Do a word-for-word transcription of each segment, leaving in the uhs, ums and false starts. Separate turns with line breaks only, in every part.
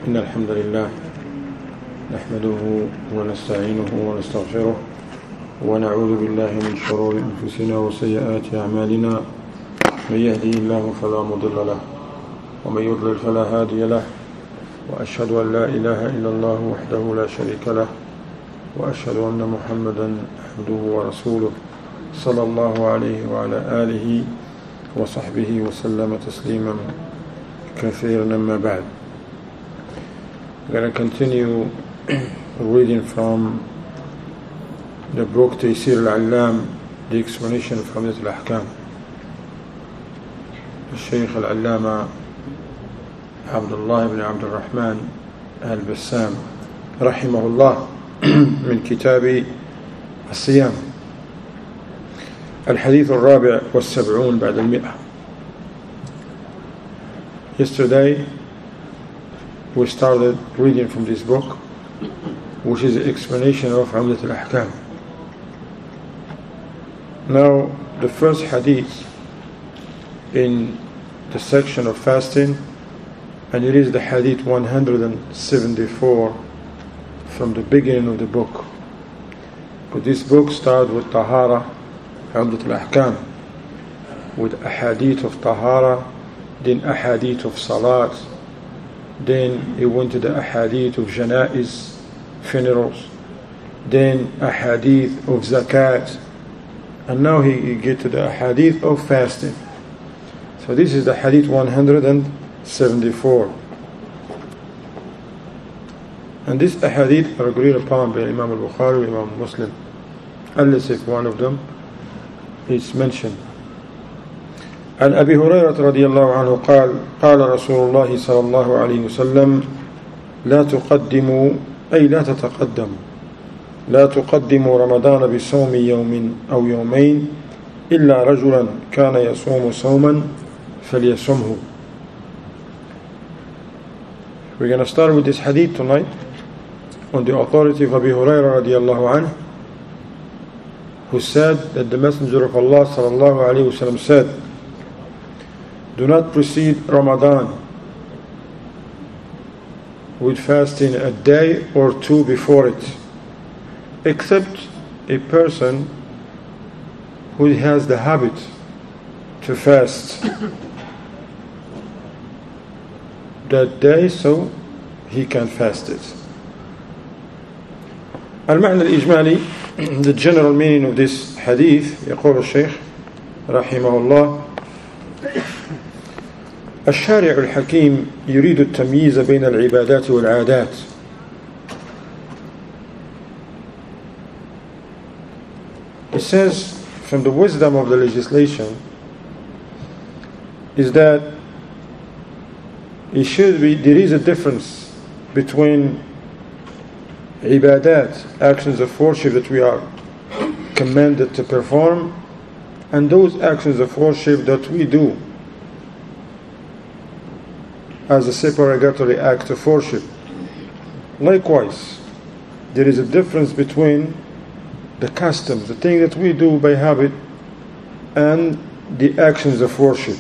إن الحمد لله نحمده ونستعينه ونستغفره ونعوذ بالله من شرور أنفسنا وسيئات أعمالنا من يهدي الله فلا مضل له ومن يضلل فلا هادي له وأشهد أن لا إله إلا الله وحده لا شريك له وأشهد أن محمدا عبده ورسوله صلى الله عليه وعلى آله وصحبه وسلم تسليما كثيرا. أما بعد, we're going to continue reading from the book Taysir al-Allam, the explanation of Umdat al-Ahkam. The Shaykh al-Allama Abdullah ibn Abdul Rahman al-Bassam rahimahullah من كتاب الصيام الحديث الرابع والسبعون بعد المئة. Yesterday we started reading from this book, which is the explanation of Umdat al-Ahkam. Now the first hadith in the section of fasting, and it is the hadith one hundred seventy-four from the beginning of the book. But this book starts with Tahara, Umdat al-Ahkam, with ahadith of Tahara, then ahadith of Salat, then he went to the ahadith of Janaiz, funerals, then ahadith of Zakat, and now he, he get to the ahadith of fasting. So this is the hadith one hundred seventy-four. And this ahadith are agreed upon by Imam al-Bukhari, Imam Muslim, unless if one of them is mentioned. عن أبي هريرة رضي الله عنه قال قال رسول الله صلى الله عليه وسلم لا تقدموا أي لا تتقدموا لا تقدموا رمضان بصوم يوم أو يومين إلا رجلا كان يصوم صوما فليصمه. We're going to start with this hadith tonight on the authority of Abu Hurairah رضي الله عنه, who said that the Messenger of Allah صلى الله عليه وسلم said, do not precede Ramadan with fasting a day or two before it, except a person who has the habit to fast that day, so he can fast it. المعنى الإجمالي, the general meaning of this hadith, يقول الشيخ رحمه الله: الشارع الحكيم يريد التمييز بين العبادات والعادات. It says from the wisdom of the legislation is that it should be, there is a difference between ibadat, actions of worship that we are commanded to perform, and those actions of worship that we do as a supererogatory act of worship. Likewise, there is a difference between the customs, the thing that we do by habit, and the actions of worship.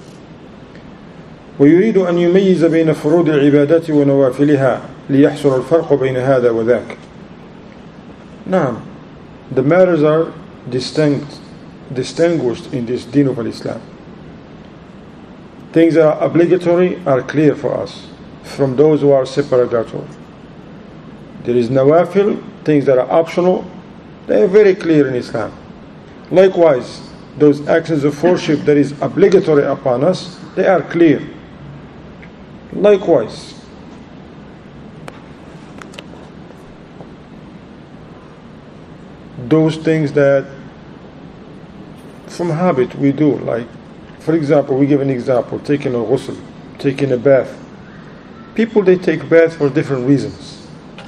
ويريد أن يميز بين فروض العبادات ونوافلها ليحصل الفرق بين هذا وذاك. Now, the matters are distinct, distinguished in this deen of Islam. Things that are obligatory are clear for us from those who are supererogatory. There is nawafil, things that are optional, they are very clear in Islam. Likewise, those actions of worship that is obligatory upon us, they are clear. Likewise, those things that from habit we do, like for example, we give an example, taking a ghusl, taking a bath. People, they take bath for different reasons.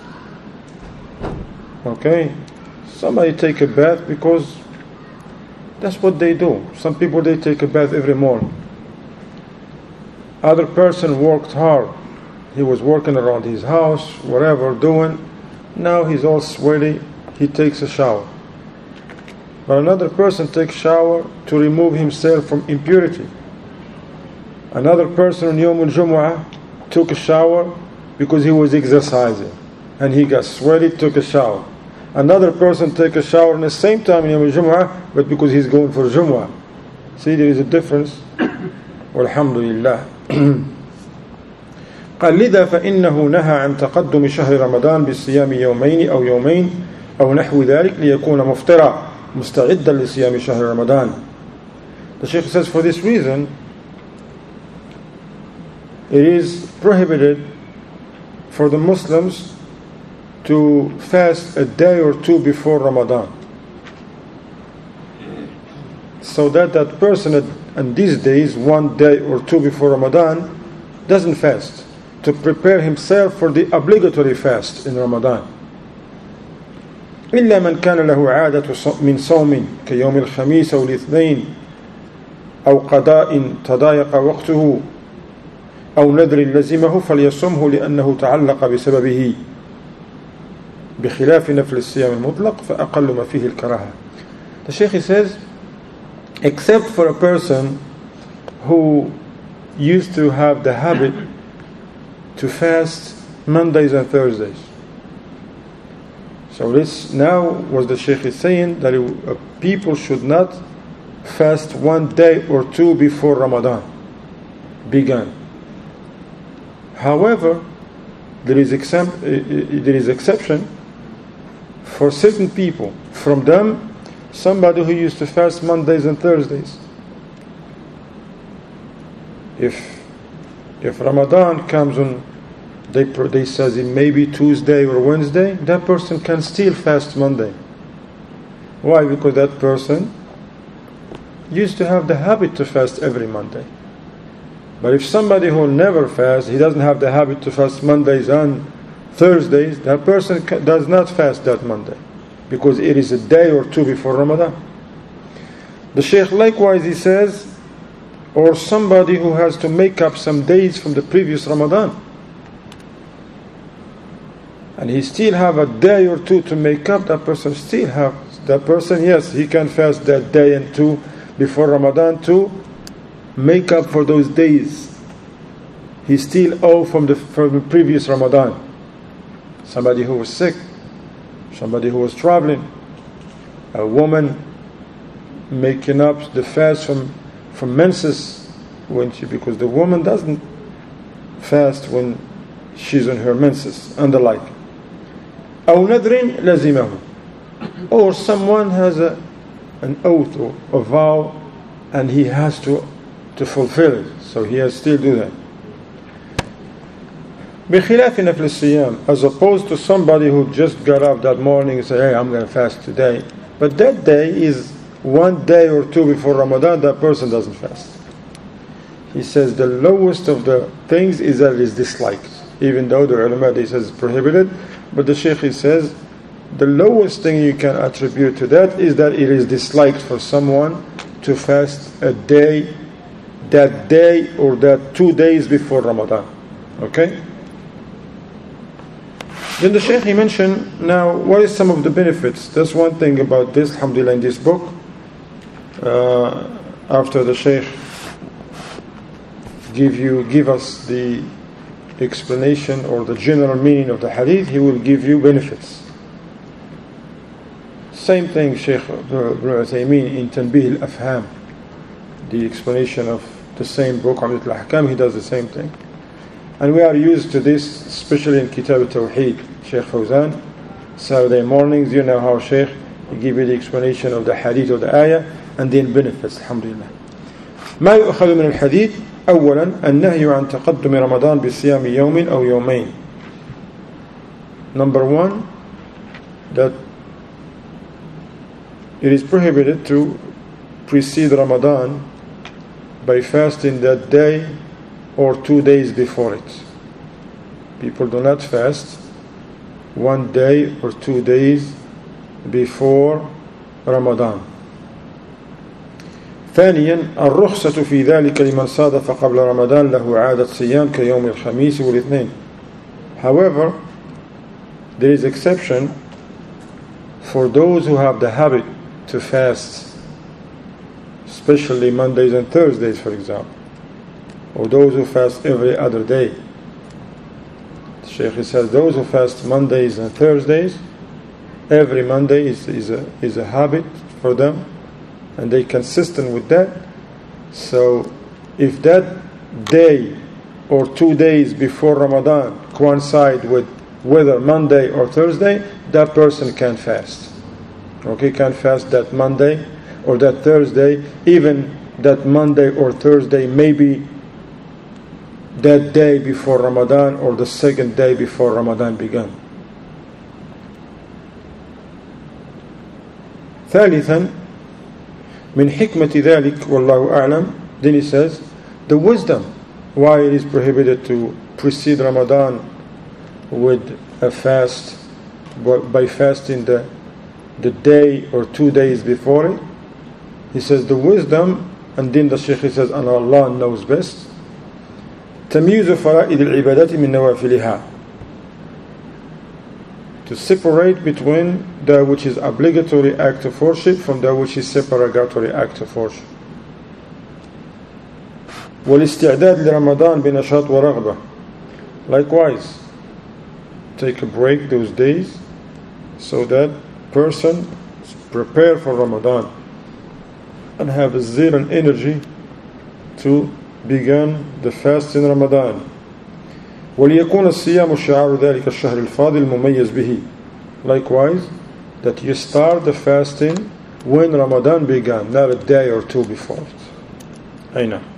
Okay? Somebody take a bath because that's what they do. Some people, they take a bath every morning. Other person worked hard. He was working around his house, whatever, doing. Now he's all sweaty, he takes a shower. But another person takes shower to remove himself from impurity. Another person on Yawm al-Jumu'ah took a shower because he was exercising and he got sweaty, took a shower. Another person take a shower in the same time in Yom al-Jumu'ah, but because he's going for Jumu'ah. See, there is a difference. Walhamdulillah. قال لذا فإنه نهى عن تقدم شهر رمضان بالصيام يومين أو يومين أو نحو ذلك ليكون مفطرا مستعدا لصيام شهر رمضان. The Shaykh says, for this reason, it is prohibited for the Muslims to fast a day or two before Ramadan, so that that person in these days, one day or two before Ramadan, doesn't fast, to prepare himself for the obligatory fast in Ramadan. إلا من كان له عادة من صوم كيوم الخميس أو الاثنين أو قضاء تضايق وقته أو نذر لزمه فليصمه لأنه تعلق بسببه بخلاف نفل الصيام المطلق فأقل ما فيه الكراهة. The Shaykh says, except for a person who used to have the habit to fast Mondays and Thursdays. So this now was the Shaykh is saying that it, uh, people should not fast one day or two before Ramadan began. However, there is, exempt, uh, there is exception for certain people. From them, somebody who used to fast Mondays and Thursdays. If if Ramadan comes on, they they says it may be Tuesday or Wednesday, that person can still fast Monday. Why? Because that person used to have the habit to fast every Monday. But if somebody who never fasts, he doesn't have the habit to fast Mondays and Thursdays, that person does not fast that Monday, because it is a day or two before Ramadan. The Shaykh likewise, he says, or somebody who has to make up some days from the previous Ramadan, and he still have a day or two to make up, that person still have, that person, yes, he can fast that day and two before Ramadan to make up for those days he still owe from the, from the previous Ramadan. Somebody who was sick, somebody who was traveling, a woman making up the fast from, from menses, when she, because the woman doesn't fast when she's on her menses, and the like. أو نذر لزمه, or someone has a, an oath or a vow and he has to, to fulfill it, so he has to still do that. بخلاف نفل الصيام, as opposed to somebody who just got up that morning and said, hey, I'm going to fast today, but that day is one day or two before Ramadan, that person doesn't fast. He says the lowest of the things is that it is disliked, even though the ulama, they says it's prohibited, but the Shaykh, he says the lowest thing you can attribute to that is that it is disliked for someone to fast a day, that day or that two days before Ramadan. Okay? Then the Shaykh, he mentioned, now what is some of the benefits? That's one thing about this, alhamdulillah, in this book. Uh, after the Shaykh give you give us the explanation or the general meaning of the hadith, he will give you benefits. Same thing Shaykh Ibn Uthaymeen in Tanbih al-Afham, the explanation of the same book, Umdat al-Ahkam, he does the same thing. And we are used to this, especially in Kitab al-Tawheed, Shaykh Fawzan, Saturday mornings, you know how Shaykh, he give you the explanation of the hadith of the ayah, and then benefits, alhamdulillah. ما يؤخذ من الحديث أولا النهي عن تقدم رمضان بصيام يوم أو يومين. Number one, that it is prohibited to precede Ramadan by fasting that day or two days before it. People do not fast one day or two days before Ramadan. ثانيا الرخصة في ذلك لمن صادف قبل رمضان له عادة صيام كيوم الخميس والاثنين. However, there is exception for those who have the habit to fast, especially Mondays and Thursdays, for example, or those who fast every other day. The Shaykh says those who fast Mondays and Thursdays, every Monday is, is, a, is a habit for them, and they're consistent with that. So if that day or two days before Ramadan coincide with whether Monday or Thursday, that person can fast. Okay, can fast that Monday or that Thursday, even that Monday or Thursday, maybe that day before Ramadan or the second day before Ramadan began. ثالثا من حكمة ذلك والله أعلم. Then he says the wisdom why it is prohibited to precede Ramadan with a fast by fasting the the day or two days before it. He says the wisdom, and then the Shaykh says, and Allah knows best. تمييز فرائض العبادات من نوافلها. To separate between that which is obligatory act of worship from that which is supererogatory act of worship. والاستعداد لرمضان بنشاط ورغبة. Likewise, take a break those days so that person is prepared for Ramadan and have a zeal and energy to begin the fast in Ramadan. وليكون الصيام شعار ذلك الشهر الفاضل المميز به. Likewise, that you start the fasting when Ramadan began, not a day or two before it. I know.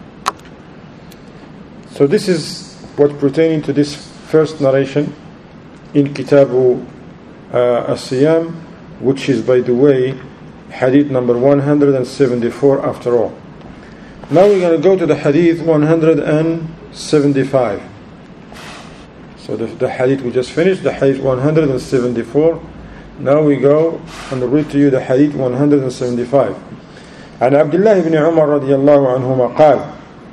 So this is what pertaining to this first narration in Kitabu uh, As-Siyam, which is, by the way, hadith number one hundred seventy-four after all. Now we're going to go to the hadith one hundred seventy-five. So the, the hadith we just finished, the hadith one hundred seventy-four. Now we go and read to you the hadith one hundred seventy-five. عن عبد الله بن عمر رضي الله عنهما قال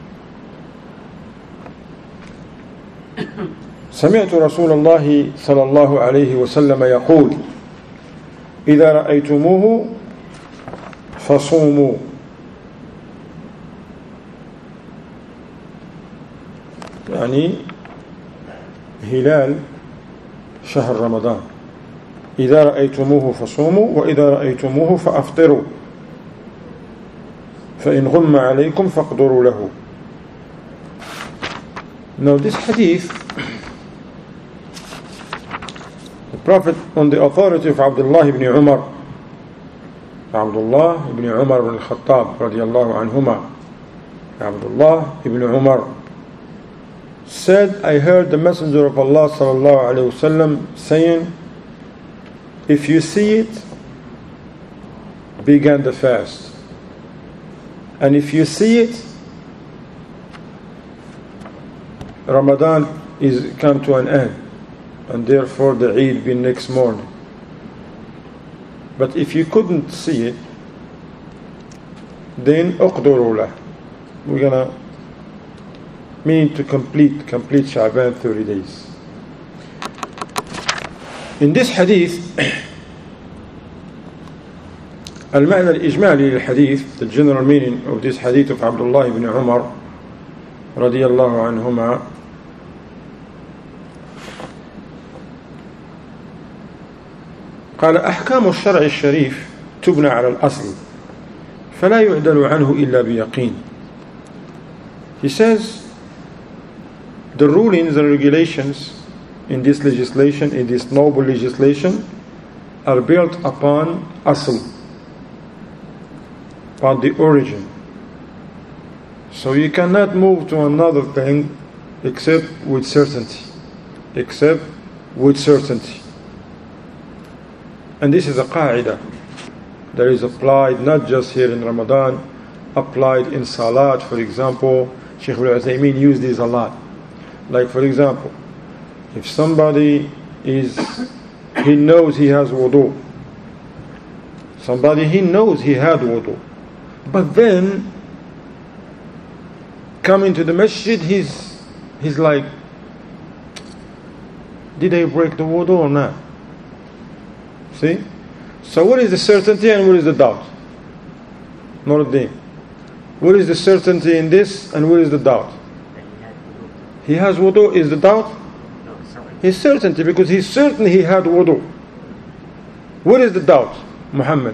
سمعت رسول الله صلى الله عليه وسلم يقول إذا رأيتموه فصوموا يعني هلال شهر رمضان. إذا رأيتموه فصوموا وإذا رأيتموه فأفطروا فإن غم عليكم فاقدروا له. Now this hadith, the Prophet, on the authority of Abdullah ibn Umar, Abdullah ibn Umar ibn al-Khattab radiyallahu anhuma, Abdullah ibn Umar said, I heard the Messenger of Allah sallallahu alayhi wasallam saying, if you see it, begin the fast. And if you see it, Ramadan is come to an end, and therefore the Eid be next morning. But if you couldn't see it, then uqduru lah. We're gonna mean to complete complete Sha'ban thirty days. In this hadith, المعنى الإجمالي للحديث, the general meaning of this hadith of Abdullah ibn Umar رضي الله عنهما, قال أحكام الشرع الشريف تبنى على الأصل فلا يعدل عنه إلا بيقين. He says the rulings and regulations in this legislation, in this noble legislation, are built upon asl, upon the origin. So you cannot move to another thing except with certainty, except with certainty. And this is a qa'idah that is applied not just here in Ramadan, applied in Salat, for example. Shaykh al-Uthaymeen used this a lot. Like, for example, if somebody is, he knows he has wudu, somebody he knows he had wudu, but then coming to the masjid, he's he's like, did I break the wudu or not? See? So what is the certainty and what is the doubt? Not a thing. What is the certainty in this and what is the doubt? He has wudu, is the doubt?
No, somebody
His certainty, because he's certain he had wudu. What is the doubt, Muhammad?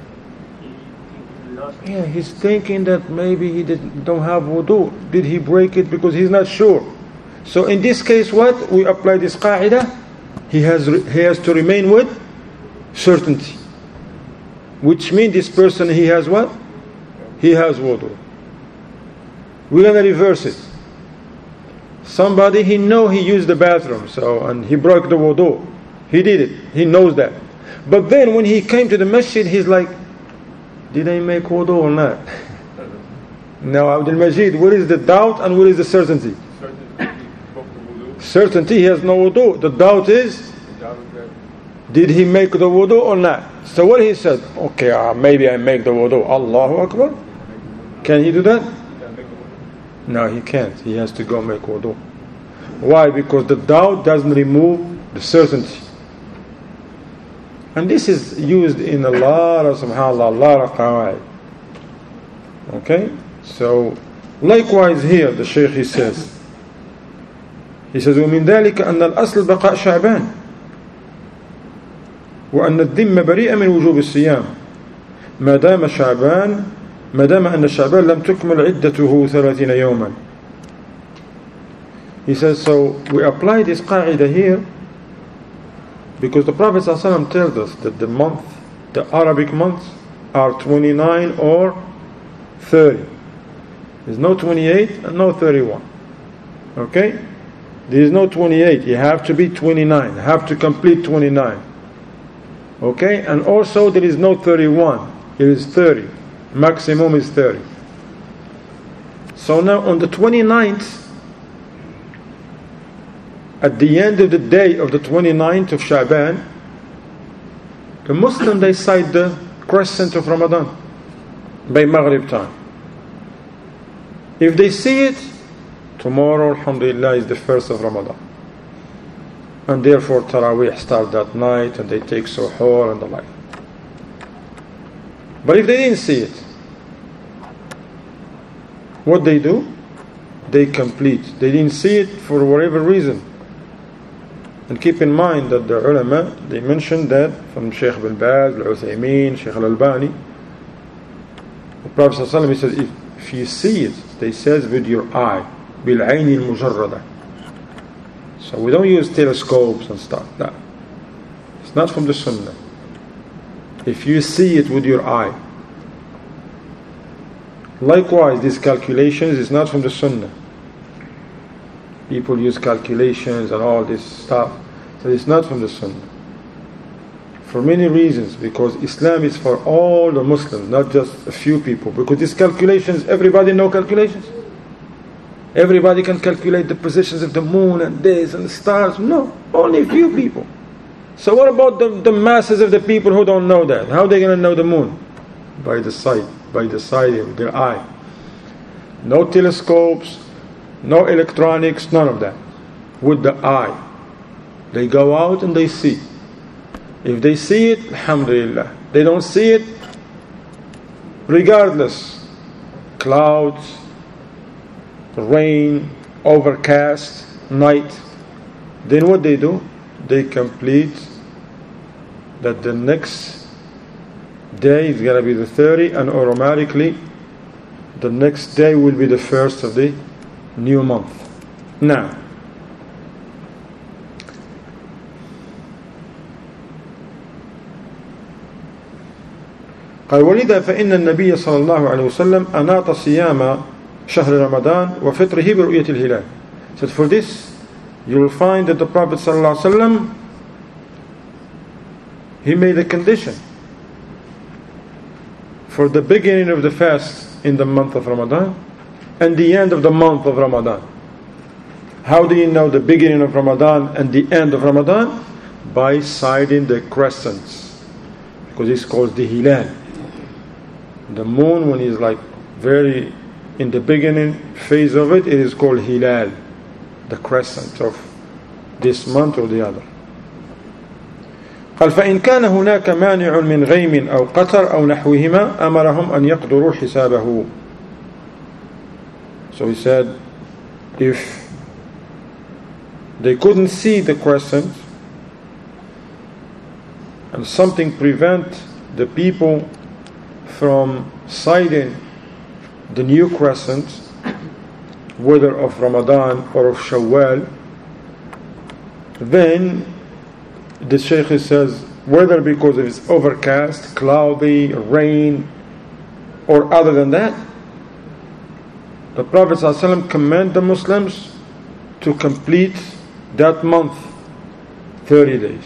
Yeah, he's thinking that maybe he didn't, don't have wudu. Did he break it? Because he's not sure. So in this case, what? We apply this qa'idah. He has, he has to remain with certainty. Which means this person, he has what? He has wudu. We're going to reverse it. Somebody, he know he used the bathroom, so, and he broke the wudu. He did it. He knows that. But then when he came to the masjid, he's like, did I make wudu or not? Now, Abdul Majid, what is the doubt and what is the certainty? Certainty, he has no wudu. The doubt is, did he make the wudu or not? So what he said, okay, uh, maybe I make the wudu. Allahu Akbar. Can he do that? No, he can't. He has to go make wudu. Why? Because the doubt doesn't remove the certainty. And this is used in a lot of, subhanAllah, a lot of qawa'id. Okay? So, likewise here, the Shaykh, he says, he says, وَمِن ذَلِكَ أَنَّ الْأَصْلِ بَقَاء شَعْبَانِ وأن الذم بريئة من وجوب الصيام ما دام شعبان ما دام أن شعبان لم تكمل عدته ثلاثين يوما. He says, so we apply this qa'idah here because the Prophet ﷺ tells us that the month, the Arabic months are twenty-nine or thirty. There's no twenty-eight and no thirty-one. Okay? There is no twenty-eight. You have to be twenty-nine. You have to complete twenty-nine. Okay? And also there is no thirty-one. It is thirty. Maximum is thirty. So now on the twenty-ninth, at the end of the day of the twenty-ninth of Sha'ban, the Muslim, they cite the crescent of Ramadan by Maghrib time. If they see it, tomorrow, alhamdulillah, is the first of Ramadan. And therefore Taraweeh starts that night and they take suhoor and the like. But if they didn't see it, what they do? They complete. They didn't see it for whatever reason. And keep in mind that the ulama, they mentioned that from Shaykh bin Baz, Al-Uthaymeen, Shaykh Al-Albani, the Prophet ﷺ, he says, if, if you see it, they says with your eye, بِالْعَيْنِ الْمُجَرَّدَةِ. So we don't use telescopes and stuff. No. It's not from the Sunnah. If you see it with your eye. Likewise, these calculations is not from the Sunnah. People use calculations and all this stuff. So it's not from the Sunnah. For many reasons. Because Islam is for all the Muslims, not just a few people. Because these calculations, everybody know calculations. Everybody can calculate the positions of the moon and this and the stars. No, only a few people. So what about the, the masses of the people who don't know that? How are they going to know the moon? By the sight, by the sight of their eye. No telescopes, no electronics, none of that. With the eye. They go out and they see. If they see it, alhamdulillah. They don't see it, regardless. Clouds, rain, overcast, night. Then what they do? They complete that the next day is going to be the thirty, and automatically the next day will be the first of the new month. Now, قال ولذا فإن النبي صلى الله عليه وسلم أناط صيام شهر رمضان وفطره برؤية الهلال. So for this, you will find that the Prophet صلى الله عليه وسلم, he made a condition for the beginning of the fast in the month of Ramadan and the end of the month of Ramadan. How do you know the beginning of Ramadan and the end of Ramadan? By sighting the crescents, because it's called the hilal. The moon, when it's like very in the beginning phase of it, it is called hilal, the crescent of this month or the other. قال فإن كان هناك مانع من غيم أو قطر أو نحوهما أمرهم أن يقدروا حسابه. So he said, if they couldn't see the crescent, and something prevent the people from sighting the new crescent, whether of Ramadan or of Shawwal, then the Shaykh says, whether because it is overcast, cloudy, rain, or other than that, the Prophet ﷺ commanded the Muslims to complete that month, thirty days.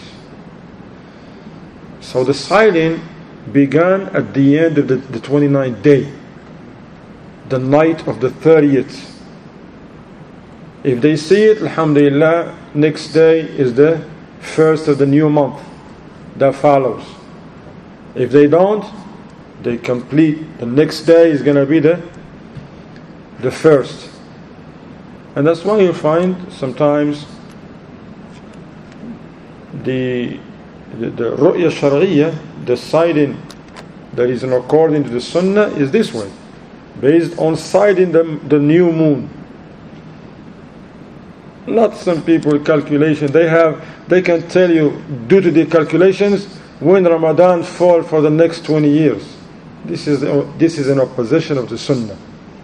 So the sighting began at the end of the, the twenty-ninth day, the night of the thirtieth. If they see it, alhamdulillah, next day is the first of the new month that follows. If they don't, they complete, the next day is going to be the the first. And that's why you find sometimes the the, the ru'ya shar'iyya, the sighting that is according to the sunnah, is this way, based on sighting the, the new moon. Not some people calculation. They have, they can tell you due to the calculations when Ramadan fall for the next twenty years. This is this is an opposition of the Sunnah.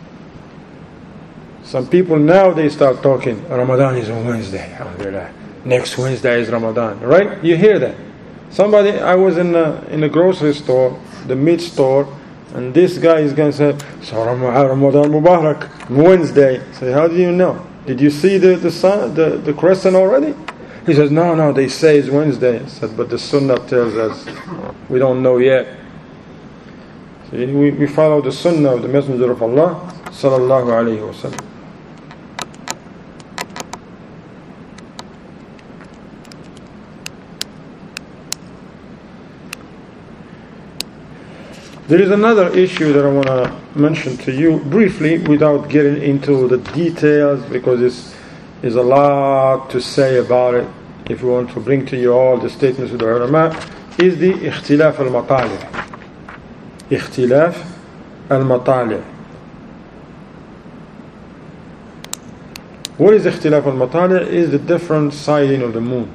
Some people now they start talking Ramadan is on Wednesday. Alhamdulillah. Next Wednesday is Ramadan, right? You hear that? Somebody, I was in a, in a grocery store, the meat store, and this guy is going to say, so Ramadan Mubarak, Wednesday. Say, how do you know? Did you see the, the sun, the, the crescent already? He says, no, no, they say it's Wednesday. I said, but the Sunnah tells us we don't know yet. See, we, we follow the Sunnah of the Messenger of Allah, sallallahu alayhi wa sallam. There is another issue that I want to mention to you briefly without getting into the details, because it's, there's a lot to say about it. If we want to bring to you all the statements of the ulama, is the ikhtilaf al-matali'. Ikhtilaf al-matali'. What is ikhtilaf al-matali'? Is the different sighting of the moon.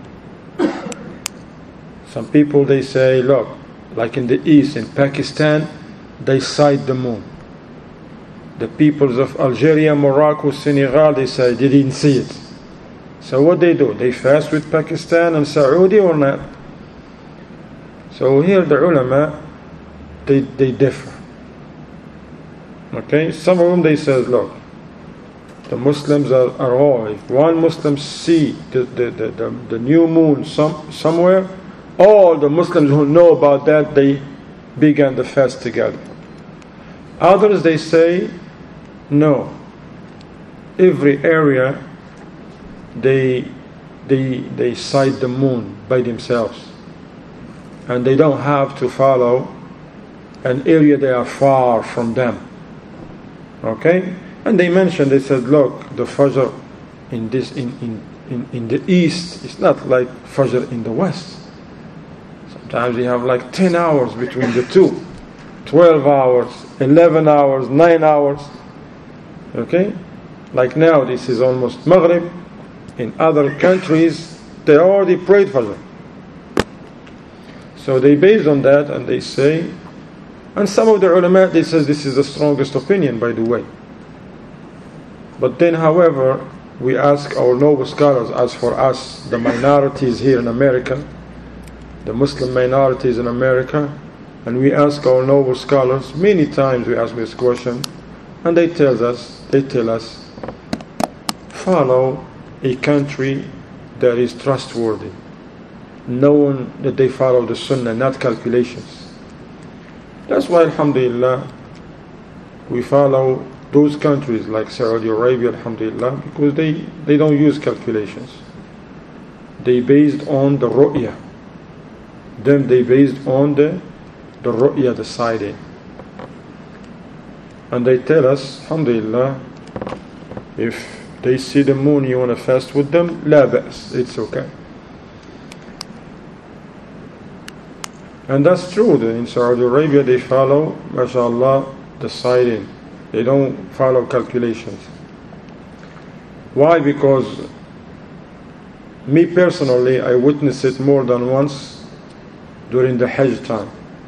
Some people they say, look, like in the east, in Pakistan, they sight the moon. The peoples of Algeria, Morocco, Senegal, they say they didn't see it. So what they do? They fast with Pakistan and Saudi or not? So here the ulama, they, they differ. Okay? Some of them they say, look, the Muslims are, are all, if one Muslim see the, the, the, the, the new moon some, somewhere, all the Muslims who know about that, they began the fast together. Others, they say, no. Every area, they they they sight the moon by themselves, and they don't have to follow an area they are far from them. Okay, and they mentioned, they said, look, the Fajr in this in in in, in the east, it's not like Fajr in the west. Sometimes you have like ten hours between the two, twelve hours, eleven hours, nine hours. Okay? Like now, this is almost Maghrib. In other countries, they already prayed Fajr. So they based on that and they say, and some of the ulama, they say this is the strongest opinion, by the way. But then, however, we ask our noble scholars, as for us, the minorities here in America, the Muslim minorities in America, and we ask our noble scholars, many times we ask this question, and they tell us, they tell us, follow a country that is trustworthy, knowing that they follow the Sunnah, not calculations. That's why, alhamdulillah, we follow those countries like Saudi Arabia, alhamdulillah, because they, they don't use calculations. They based on the ru'ya. Then they based on the the ru'ya, the sighting. And they tell us, alhamdulillah, if they see the moon, you want to fast with them, la ba's, it's okay. And that's true, that in Saudi Arabia they follow, mashallah, the sighting. They don't follow calculations. Why? Because Me personally, I witnessed it more than once during the Hajj time.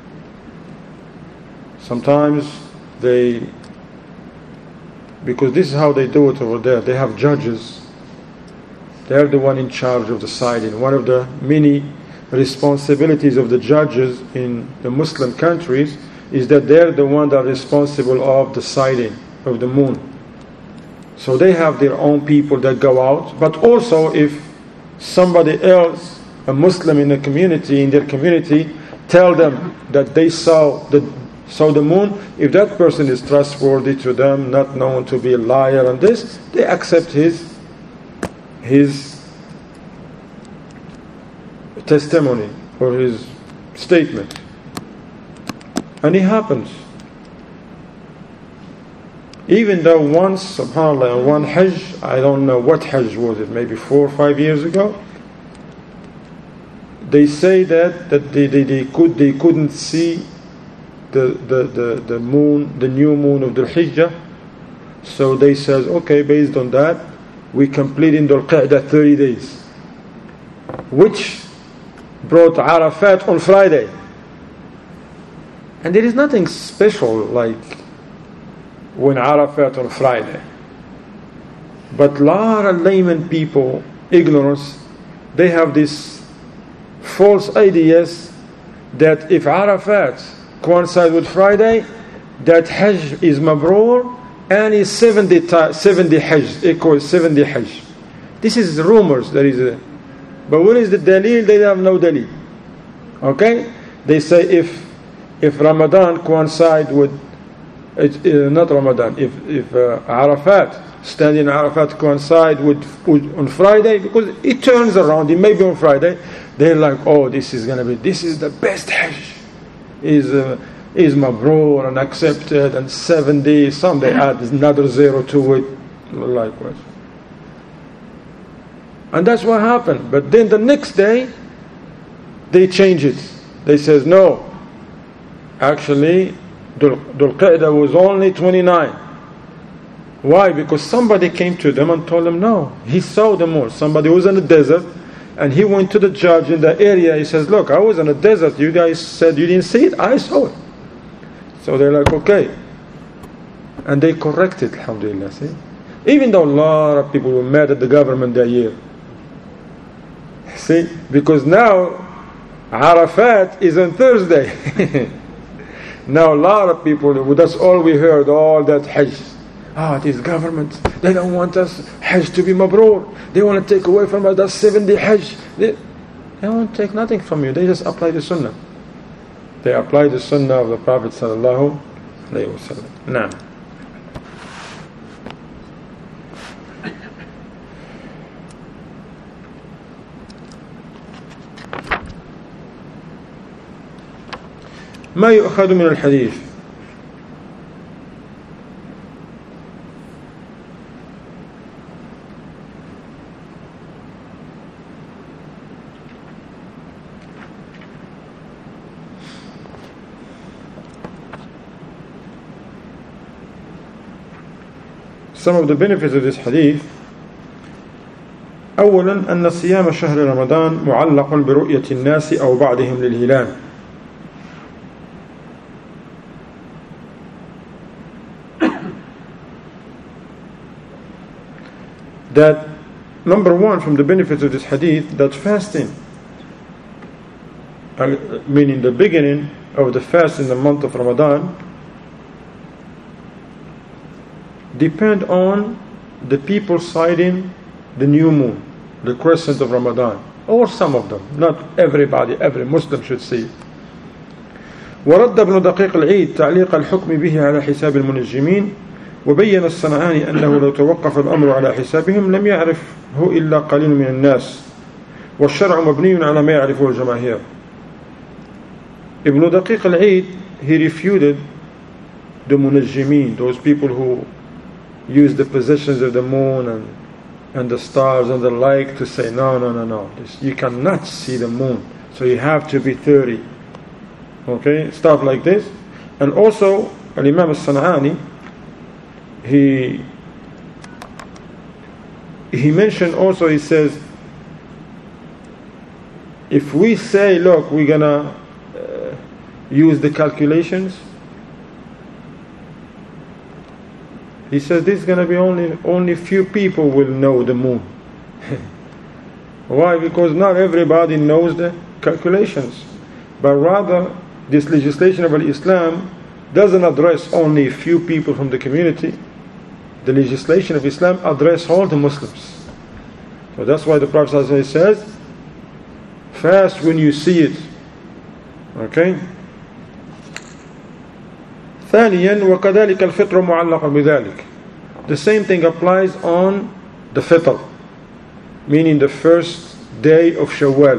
Sometimes they, because this is how they do it over there, they have judges. They're the one in charge of the siding. One of the many responsibilities of the judges in the Muslim countries is that they're the one that are responsible of the sighting of the moon. So they have their own people that go out, but also if somebody else, a Muslim in the community, in their community, tell them that they saw the saw the moon, if that person is trustworthy to them, not known to be a liar and this, they accept his his testimony or his statement. And it happens. Even though once, subhanAllah, one Hajj, I don't know what Hajj was it, maybe four or five years ago, they say that, that they, they, they, could, they couldn't see the, the, the, the moon, the new moon of Dhul Hijjah. So they says, okay, based on that, we complete in Dhul Qa'dah thirty days. Which brought Arafat on Friday. And there is nothing special like when Arafat on Friday. But a lot of layman people, ignorance, they have this false ideas that if Arafat coincides with Friday, that Hajj is Mabrur and is seventy, seventy Hajj, equals seventy Hajj. This is rumors. There is a, but what is the dalil? They have no dalil. Okay? They say if if Ramadan coincides with It, uh, not Ramadan, if, if uh, Arafat, standing Arafat coincide with, with on Friday, because it turns around, it may be on Friday, they're like, oh, this is going to be, this is the best Hajj, is uh, is Mabrur and accepted, and seventy, some they add another zero to it, likewise. And that's what happened. But then the next day, they change it. They says, no, actually, Dhul Qa'dah was only twenty-nine. Why? Because somebody came to them and told them, no, he saw the moon. Somebody was in the desert and he went to the judge in the area. He says, look, I was in the desert. You guys said you didn't see it. I saw it. So they're like, okay. And they corrected, alhamdulillah. See? Even though a lot of people were mad at the government that year. See? Because now Arafat is on Thursday. Now a lot of people, that's all we heard, all that Hajj. Ah, these governments, they don't want us Hajj to be Mabrur. They want to take away from us that seventy Hajj. They, they won't take nothing from you. They just apply the Sunnah. They apply the Sunnah of the Prophet sallallahu alaihi wasallam. Now, ما يؤخذ من الحديث. Some of the benefits of this hadith. أولا أن صيام شهر رمضان معلق برؤية الناس أو بعضهم للهلال. That, number one, from the benefits of this hadith, that fasting, meaning the beginning of the fast in the month of Ramadan, depend on the people sighting the new moon, the crescent of Ramadan, or some of them, not everybody, every Muslim should see it. ورد ابن دقيق العيد تعليق الحكم به على حساب المنجمين وبين الصنعاني أنه لو توقف الأمر على حسابهم لم يعرفه إلا قليل من الناس والشرع مبني على ما يعرفه الجماهير. Ibn Daqiq al-Eid, he refuted the munajjimin, those people who use the positions of the moon and, and the stars and the like to say, no, no, no, no, this, you cannot see the moon, so you have to be thirty. Okay, stuff like this. And also, Al-Imam al-San'ani, he he mentioned also, he says, if we say, look, we're going to uh, use the calculations, he says this is going to be only only few people will know the moon. Why? Because not everybody knows the calculations. But rather, this legislation of Islam doesn't address only a few people from the community. The legislation of Islam addresses all the Muslims. So that's why the Prophet ﷺ says, fast when you see it. Okay? ثانيا وكذلك الفطر معلق بذلك. The same thing applies on the fitr, meaning the first day of Shawwal.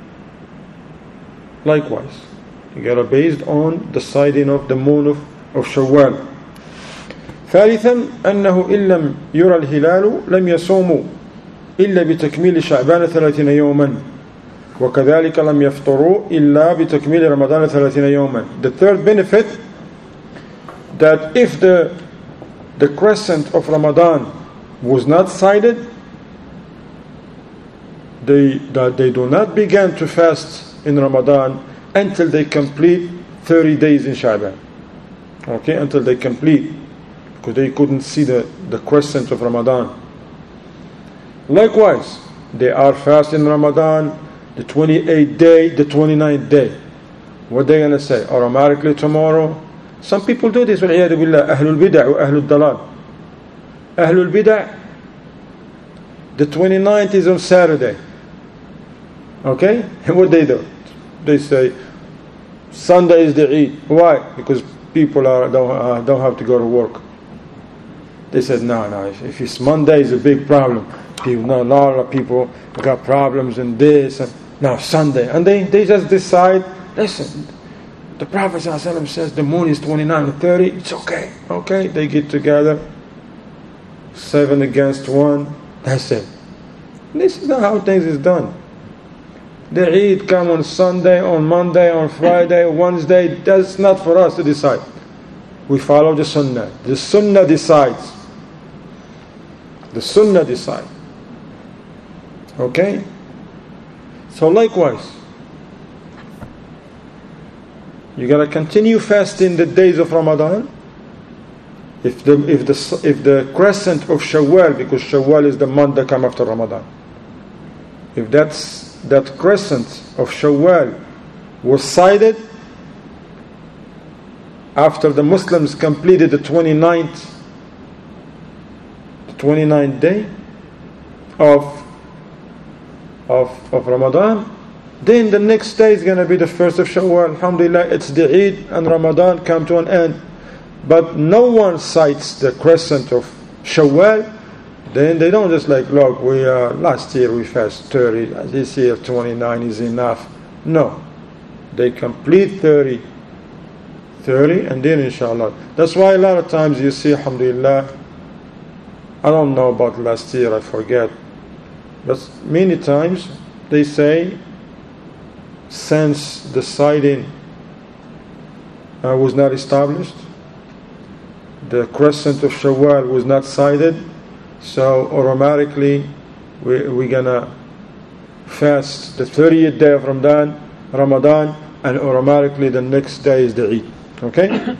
Likewise, you got it based on the sighting of the moon of, of Shawwal. ثالثا أنه إن لم يرى الهلال لم يصوموا إلا بتكميل شعبان ثلاثين يوما وكذلك لم يفطروا إلا بتكميل رمضان ثلاثين يوما. The third benefit, that if the the crescent of Ramadan was not sighted, they that they do not begin to fast in Ramadan until they complete thirty days in Sha'ban. Okay, until they complete, because they couldn't see the, the crescent of Ramadan. Likewise, they are fasting Ramadan the twenty-eighth day, the twenty-ninth day. What they going to say? Automatically tomorrow? Some people do this, وَالْعِيَاذُ بِاللَّهِ أَهْلُ الْبِدَعِ وَأَهْلُ الضَّلَالِ. أهل البدع, the twenty-ninth is on Saturday. Okay? And what they do? They say, Sunday is the Eid. Why? Because people are don't, uh, don't have to go to work. They said, no, no, if, if it's Monday, it's a big problem. People, no, a lot of people got problems in this. And now Sunday. And they, they just decide, listen, the Prophet ﷺ says the moon is twenty-nine and thirty, it's okay. Okay, they get together, seven against one, that's it. This is not how things is done. The Eid come on Sunday, on Monday, on Friday, Wednesday. That's not for us to decide. We follow the Sunnah. The Sunnah decides. The Sunnah decides. Okay? So likewise, you gotta continue fasting the days of Ramadan. If the if the if the crescent of Shawwal, because Shawwal is the month that comes after Ramadan, if that's that crescent of Shawwal was sighted after the Muslims completed the twenty-ninth, the twenty-ninth day of of of Ramadan, then the next day is going to be the first of Shawwal. Alhamdulillah, it's the Eid and Ramadan come to an end. But no one cites the crescent of Shawwal. Then they don't just like, look, we uh, last year we fast thirty, this year twenty-nine is enough. No, they complete thirty, thirty, and then inshallah. That's why a lot of times you see, alhamdulillah, I don't know about last year, I forget, but many times they say, since the sighting uh, was not established, the crescent of Shawwal was not sighted, so automatically we, we're gonna fast the thirtieth day of Ramadan, Ramadan, and automatically the next day is the Eid. Okay?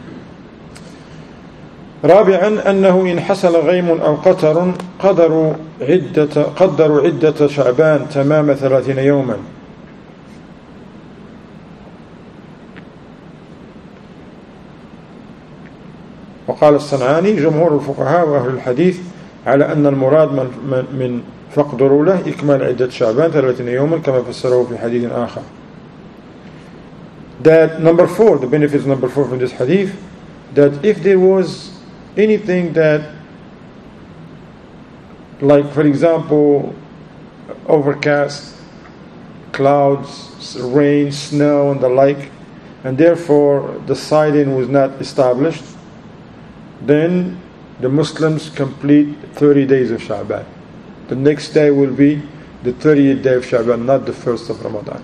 رابعا أنه إن حصل غيم أو قطر قدروا عدة قدروا عدة شعبان تمام ثلاثين يوما. وقال الصنعاني جمهور الفقهاء وأهل الحديث على أن المراد من, من فقدروا له إكمال عدة شعبان ثلاثين يوما كما فسره في حديث آخر. That number four, the benefits number four from this hadith, that if there was anything that, like for example, overcast, clouds, rain, snow and the like, and therefore the sighting was not established, then the Muslims complete thirty days of Sha'ban. The next day will be the thirtieth day of Sha'ban, not the first of Ramadan.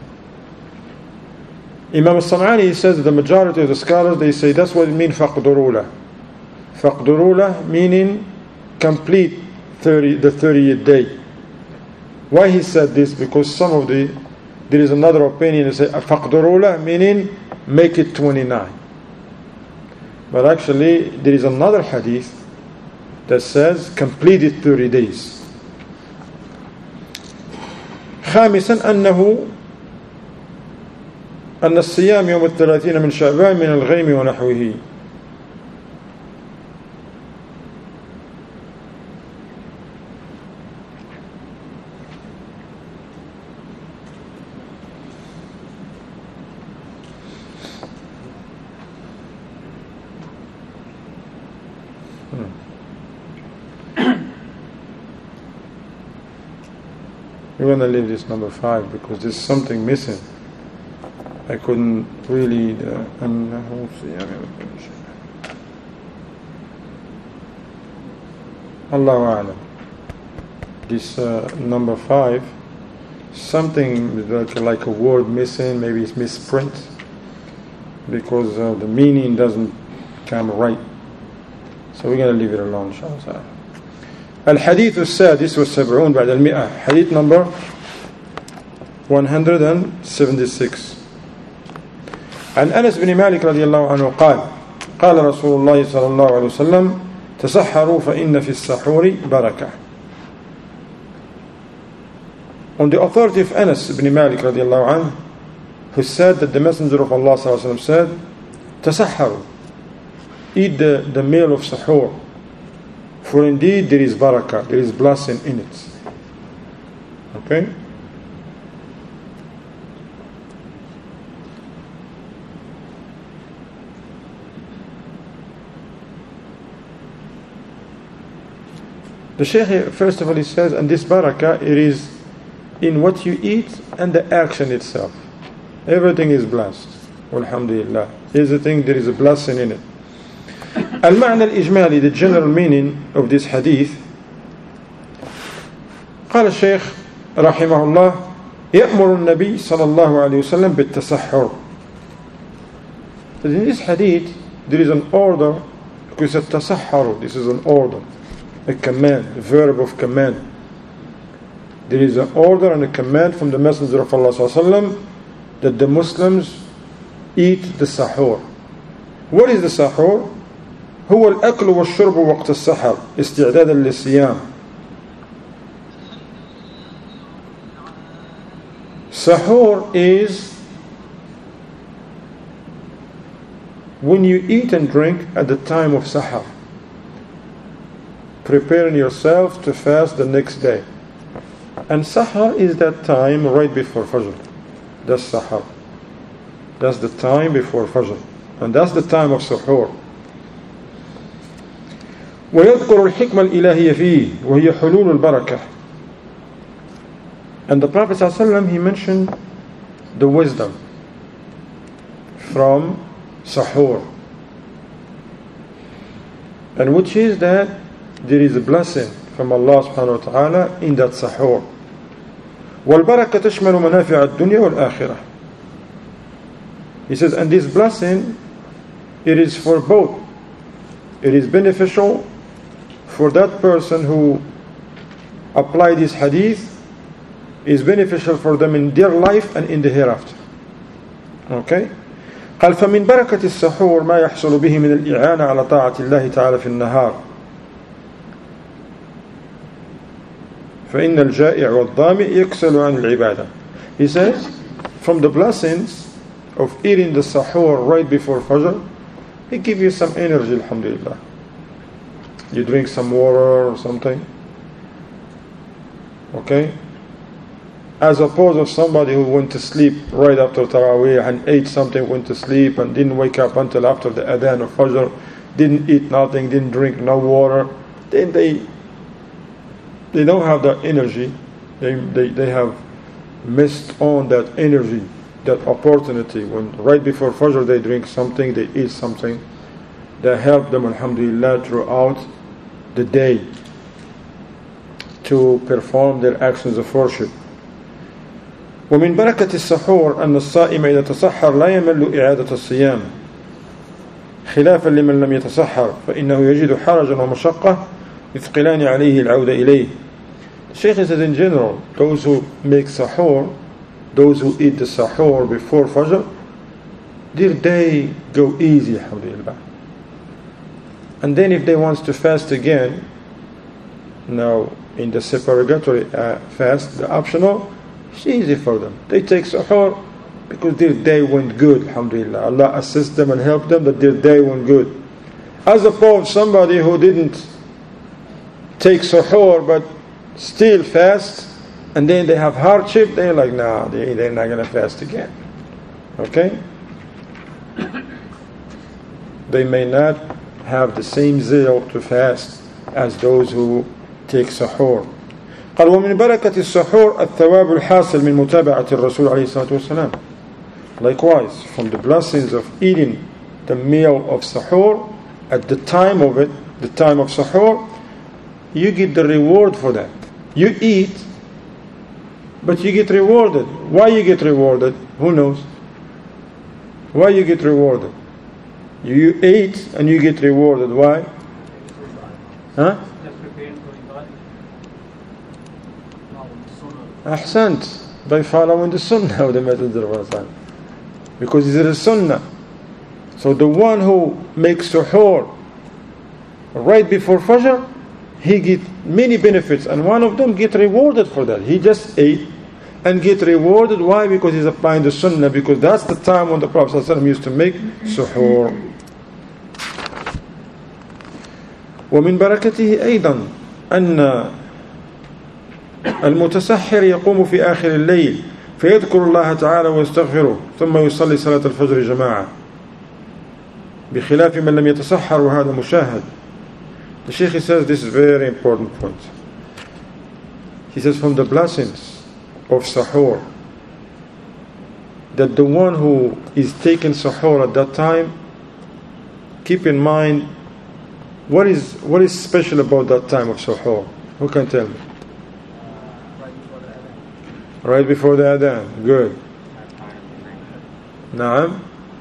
Imam al-San'ani says that the majority of the scholars, they say that's what it means faqdurula. Faqdurula meaning complete thirty, the thirtieth day. Why he said this? Because some of the There is another opinion that says فَقْدُرُوا لَهُ, meaning make it twenty-nine. But actually there is another hadith that says complete it thirty days. خامسا أنه أن الصيام يوم الثلاثين من شعبان من الغيم ونحوه. We're going to leave this number five because there's something missing. I couldn't really. Uh, Allahu A'lam. This uh, number five, something like, like a word missing, maybe it's misprint because uh, the meaning doesn't come right. So we're going to leave it alone, inshallah. الحديث السادس والسبعون بعد المئة. حديث number one hundred seventy-six. عن أنس بن مالك رضي الله عنه قال قال رسول الله صلى الله عليه وسلم تسحروا فإن في السحور بركة. On the authority of Anas ibn Malik رضي الله عنه, who said that the Messenger of Allah صلى الله عليه وسلم said, تسحروا, eat the, the meal of sahur, for indeed there is barakah, there is blessing in it. Okay? The Shaykh, first of all, he says, and this barakah, it is in what you eat and the action itself. Everything is blessed. Alhamdulillah. Everything, there is a blessing in it. المعنى الإجمالي, the general meaning of this hadith. قال الشيخ رحمه الله يأمر النبي صلى الله عليه وسلم بالتسحر. In this hadith there is an order, because التسحر, this is an order, a command, a verb of command. There is an order and a command from the Messenger of Allah صلى الله عليه وسلم that the Muslims eat the sahur. What is the sahur? هو الأكل والشرب وقت السحر استعدادا للصيام. Sahur is when you eat and drink at the time of sahur, preparing yourself to fast the next day. And sahur is that time right before fajr. That's sahur. That's the time before fajr. And that's the time of sahur. ويذكر الحكمة الإلهية فيه وهي حلول البركة. And the Prophet ﷺ, he mentioned the wisdom from sahur, and which is that there is a blessing from Allah subhanahu wa ta'ala in that sahur. والبركة تشمل منافع الدنيا والآخرة. He says, and this blessing, it is for both. It is beneficial for that person who apply this hadith, is beneficial for them in their life and in the hereafter. Okay? قال فمن بركة السحور ما يحصل به من الإعانة على طاعة الله تعالى في النهار فإن الجائع والظامئ يكسل عن العبادة. He says, from the blessings of eating the sahur right before fajr, it gives you some energy, alhamdulillah. You drink some water or something, okay, as opposed to somebody who went to sleep right after Taraweeh and ate something, went to sleep and didn't wake up until after the adhan of fajr, didn't eat nothing, didn't drink no water. Then they they don't have that energy. They they, they have missed on that energy, that opportunity. When right before fajr they drink something, they eat something that help them, alhamdulillah, throughout the day to perform their actions of worship. ومن بركة السحور أن الصائم إذا تسحر لا يمل إعادة الصيام خلافا لمن لم يتسحر فإنه يجد حرجا ومشقة يثقلان عليه العودة إليه. The Shaykh says in general, those who make sahur, those who eat the sahur before Fajr, their day go easy, alhamdulillah. And then if they want to fast again, now in the supererogatory uh, fast, the optional, it's easy for them. They take sahur because their day went good, alhamdulillah. Allah assists them and help them that their day went good. As opposed to somebody who didn't take sahur but still fast, and then they have hardship, they're like, nah, they, they're not going to fast again. Okay? They may not have the same zeal to fast as those who take sahur. قال ومن بركة السحور الثواب الحاصل من متابعة الرسول عليه الصلاة والسلام. Likewise, from the blessings of eating the meal of sahur, at the time of it, the time of sahur, you get the reward for that. You eat, but you get rewarded. Why you get rewarded? Who knows? Why you get rewarded? You eat and you get rewarded. Why? Huh? Ahsant. By following the sunnah of the Messenger of Allah. Because it's a sunnah. So the one who makes suhoor right before Fajr, he get many benefits, and one of them get rewarded for that. He just ate and get rewarded. Why? Because he's applying the sunnah, because that's the time when the Prophet ﷺ used to make suhoor. ومن بركته أيضا أن المتسحر يقوم في آخر الليل فيذكر الله تعالى ويستغفره ثم يصلي صلاة الفجر جماعة بخلاف من لم يتسحر وهذا مشاهد. The Shaykh says this is a very important point. He says from the blessings of sahur that the one who is taking sahur at that time, keep in mind what is what is special about that time of sahur. Who can tell me? Right before the adhan. Good. Naam.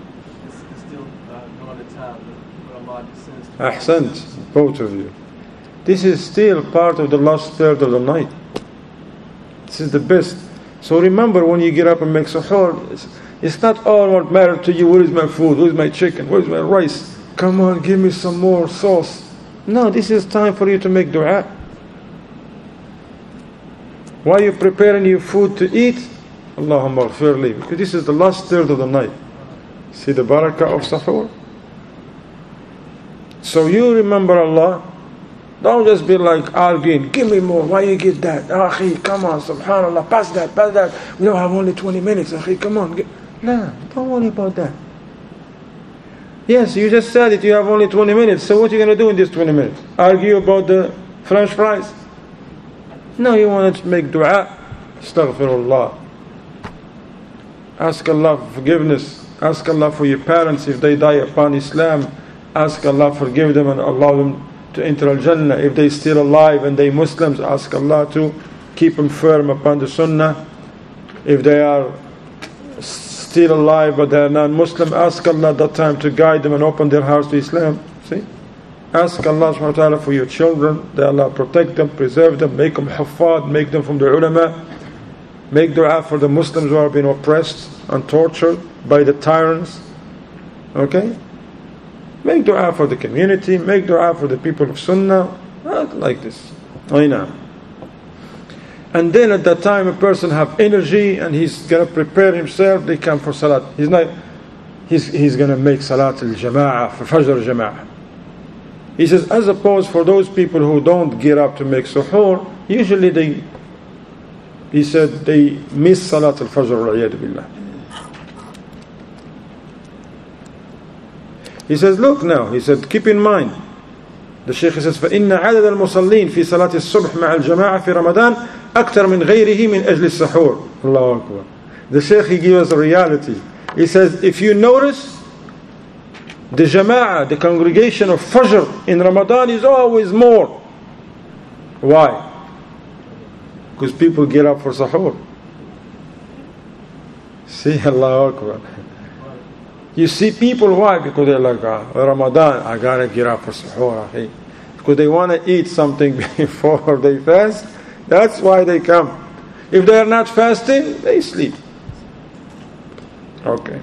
Ahsant. Both of you. This is still part of the last third of the night. This is the best. So remember, when you get up and make sahur, it's, it's not all what matters to you. Where is my food? Where is my chicken? Where is my rice? Come on, give me some more sauce. No, this is time for you to make dua. While you're preparing your food to eat, Allahumma ghfirli, because this is the last third of the night. See the barakah of sahur? So you remember Allah. Don't just be like arguing, give me more, why you get that? Akhi, come on, subhanallah, pass that, pass that. We don't have only twenty minutes, Akhi, come on. Get... No, don't worry about that. Yes, you just said it, you have only twenty minutes, so what are you going to do in these twenty minutes? Argue about the French fries? No, you want to make dua. Astaghfirullah. Ask Allah for forgiveness. Ask Allah for your parents if they die upon Islam. Ask Allah forgive them and allow them to enter Al-Jannah. If they still alive and they Muslims, ask Allah to keep them firm upon the Sunnah. If they are still alive but they are non-Muslim, ask Allah at that time to guide them and open their hearts to Islam. See? Ask Allah subhanahu wa ta'ala for your children, that Allah protect them, preserve them, make them huffaz, make them from the ulama. Make dua for the Muslims who are being oppressed and tortured by the tyrants. Okay? Make dua for the community, make dua for the people of Sunnah. Not like this. I know. And then at that time a person have energy and he's going to prepare himself, they come for salat. He's not, he's, he's going to make salat al-jama'ah, for fajr jama'ah. He says, as opposed for those people who don't get up to make suhoor, usually they, he said, they miss salat al-fajr al-iyad billah. He says, look now, he said, keep in mind, the Shaykh says, فَإِنَّ عَدَدَ الْمُصَلِّينَ فِي صَلَاةِ الصُّبْحِ مَعَ الْجَمَاعَةِ فِي رَمَضَانِ أَكْثَرَ مِنْ غَيْرِهِ مِنْ أَجْلِ السَّحُورِ. Allahu Akbar. The Shaykh, he gives us a reality. He says, if you notice, the jama'ah, the congregation of Fajr in Ramadan is always more. Why? Because people get up for sahur. See, Allahu Akbar. You see people, why? Because they're like, ah, Ramadan, I gotta get up for sahur. Because they want to eat something before they fast. That's why they come. If they are not fasting, they sleep. Okay.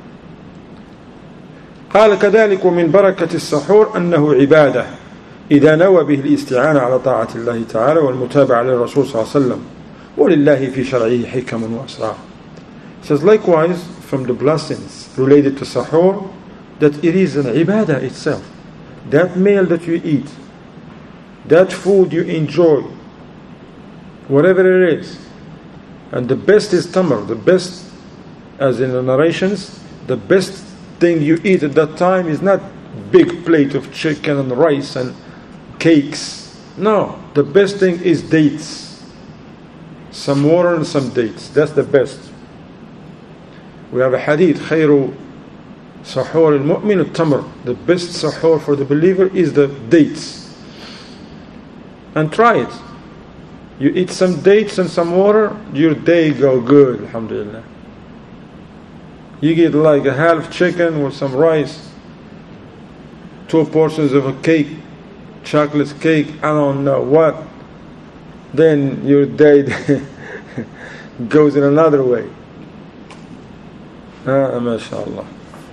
قال كذلك ومن بركة السحور أنه عبادة إذا نوى به الاستعانة على طاعة الله تعالى والمتابعة للرسول صلى الله عليه وسلم ولله في شرعه حكم وأسرار. It says likewise from the blessings related to sahur that it is an ibadah itself. That meal that you eat, that food you enjoy, whatever it is, and the best is tamar, the best, as in the narrations, the best thing you eat at that time is not big plate of chicken and rice and cakes. No, the best thing is dates. Some water and some dates. That's the best. We have a hadith, خير سحور المؤمن التمر. The best sahur for the believer is the dates. And try it. You eat some dates and some water, your day go good, alhamdulillah. You get like a half chicken with some rice, two portions of a cake, chocolate cake, I don't know what, then your day goes in another way. Ah, mashallah.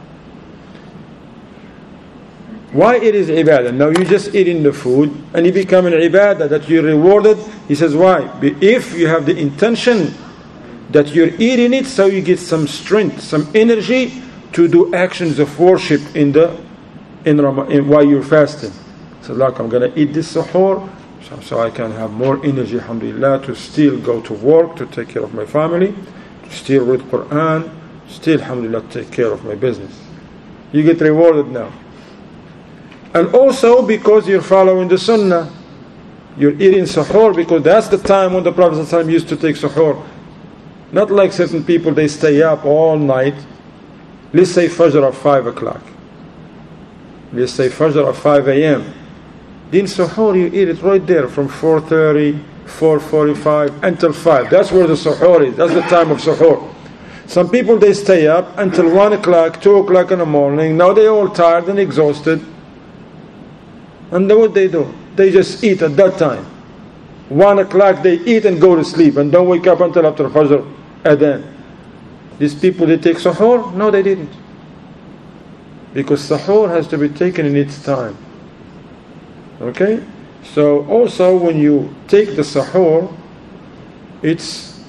Why it is ibadah? Now you just eating the food and you become an ibadah that you're rewarded. He says why? If you have the intention that you're eating it so you get some strength, some energy to do actions of worship in the in, Ram- in while you're fasting. So like I'm gonna eat this sahur so, so I can have more energy, alhamdulillah, to still go to work, to take care of my family, to still read Quran, still alhamdulillah take care of my business. You get rewarded now. And also because you're following the sunnah. You're eating sahur because that's the time when the Prophet ﷺ used to take sahur. Not like certain people, they stay up all night. Let's say Fajr at five o'clock. Let's say Fajr at five a.m. Then sahur, you eat it right there from four thirty, four forty-five until five. That's where the sahur is. That's the time of sahur. Some people, they stay up until one o'clock, two o'clock in the morning. Now they're all tired and exhausted. And then what they do? They just eat at that time. One o'clock they eat and go to sleep and don't wake up until after Fajr Adhan. These people, they take sahur? No, they didn't. Because sahur has to be taken in its time. Okay? So also when you take the sahur, it's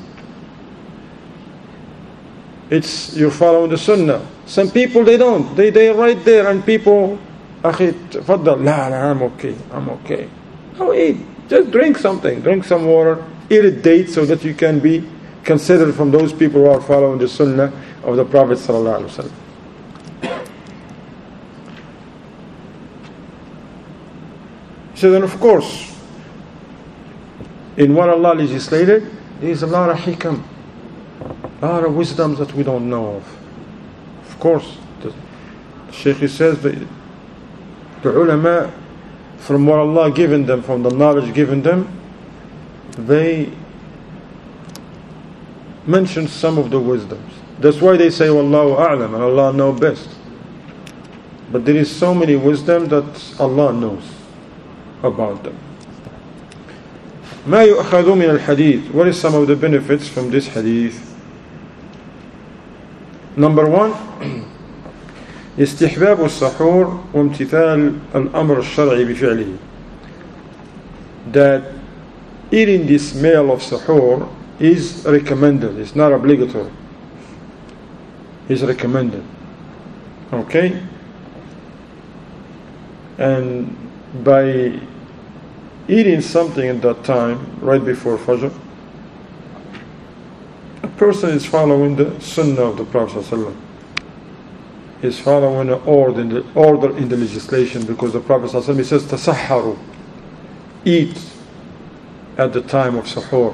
it's you're following the sunnah. Some people, they don't. They they're right there and people, أخي تفضل, لا لا I'm okay, I'm okay. No, eat. Just drink something. Drink some water. Eat a date so that you can be considered from those people who are following the sunnah of the Prophet sallallahu alaihi wasallam. So then, of course, in what Allah legislated, there is a lot of hikam, a lot of wisdoms that we don't know of. Of course, the Shaykh says that the ulama, from what Allah given them, from the knowledge given them, they mention some of the wisdoms. That's why they say Wallahu a'lam, and Allah knows best. But there is so many wisdom that Allah knows about them. ما يؤخذ من الحديث. What is some of the benefits from this hadith? Number one, استحباب السحور وامتثال الأمر الشرعي بفعله. That eating this meal of sahur is recommended. It's not obligatory. It's recommended. Okay? And by eating something at that time, right before Fajr, a person is following the sunnah of the Prophet ﷺ. Is following the order in the, order in the legislation, because the Prophet ﷺ, he says, tasahharu, eat at the time of sahur.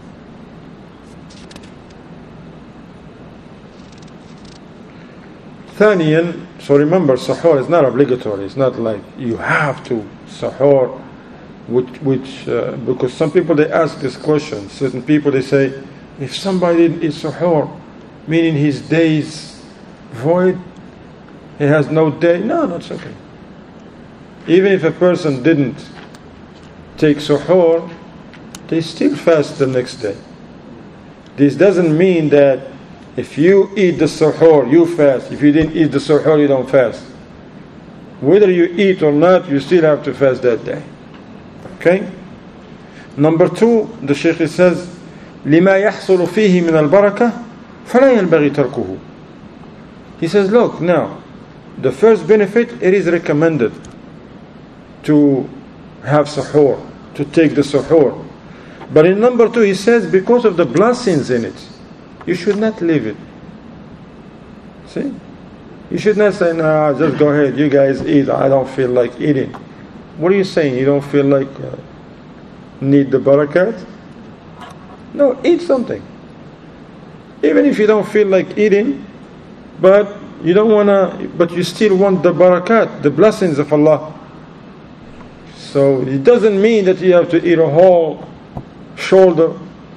ثانيا, so remember, sahur is not obligatory. It's not like you have to sahur, which, which uh, because some people, they ask this question. Certain people, they say, if somebody is sahur, meaning his day is void, he has no day. No, that's okay. Even if a person didn't take suhoor, they still fast the next day. This doesn't mean that If you eat the suhoor, you fast. If you didn't eat the suhoor, you don't fast. Whether you eat or not, you still have to fast that day. Okay? Number two, the Shaykh says, لِمَا يَحْصُلُ فِيهِ مِنَ الْبَرَكَةِ فَلَا يَنْبَغِي تَرْكُهُ. He says, look, now, the first benefit, it is recommended to have suhoor, to take the suhoor. But in number two, he says, because of the blessings in it, you should not leave it. See? You should not say, no, just go ahead, you guys eat, I don't feel like eating. What are you saying? You don't feel like uh, need the barakat? No, eat something. Even if you don't feel like eating, but you don't want to, but you still want the barakat, the blessings of Allah. So it doesn't mean that you have to eat a whole shoulder.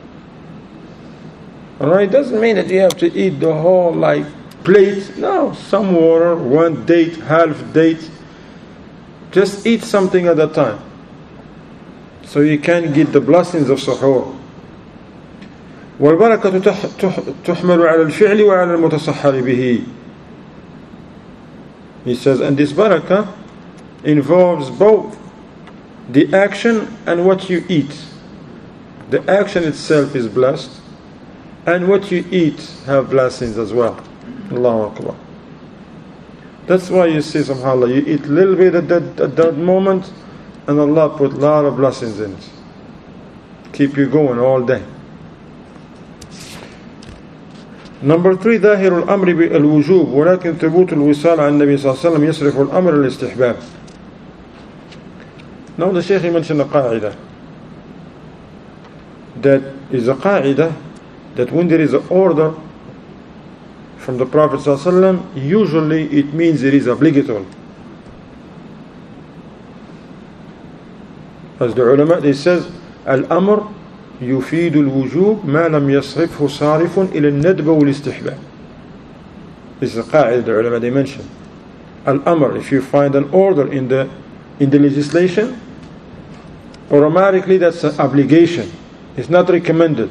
Alright, it doesn't mean that you have to eat the whole like plate. No, some water, one date, half date. Just eat something at a time, so you can get the blessings of suhoor. والبركة تحمل على الفعل وعلى المتصحر به. He says, and this barakah involves both the action and what you eat. The action itself is blessed, and what you eat have blessings as well. Allahu Akbar. That's why you see, subhanAllah, you eat a little bit at that, at that moment, and Allah put a lot of blessings in it. Keep you going all day. Number three, ظاهر الأمر بالوجوب ولكن ثبوت الوصال عن النبي صلى الله عليه وسلم يصرف الأمر للاستحباب. Now the Shaykh mentioned a qa'idah. That is a qa'idah that when there is an order from the Prophet ﷺ, usually it means it is obligatory. As the ulama, they says, Al-amr يفيد الوجوب ما لم يصرفه صارف إلى الندب والاستحباب. This is a qa'idah the ulama, they mention. Al-amr, if you find an order in the in the legislation, automatically that's an obligation. It's not recommended.